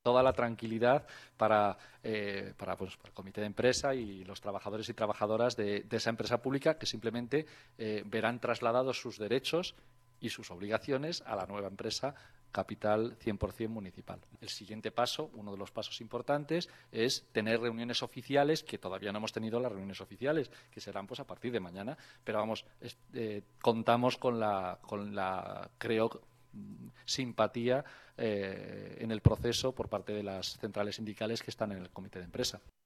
toda la tranquilidad para el comité de empresa y los trabajadores y trabajadoras de esa empresa pública, que simplemente verán trasladados sus derechos y sus obligaciones a la nueva empresa capital 100% municipal. El siguiente paso, uno de los pasos importantes, es tener reuniones oficiales, que todavía no hemos tenido las reuniones oficiales, que serán pues a partir de mañana, pero vamos, contamos con la creo, simpatía en el proceso por parte de las centrales sindicales que están en el comité de empresa.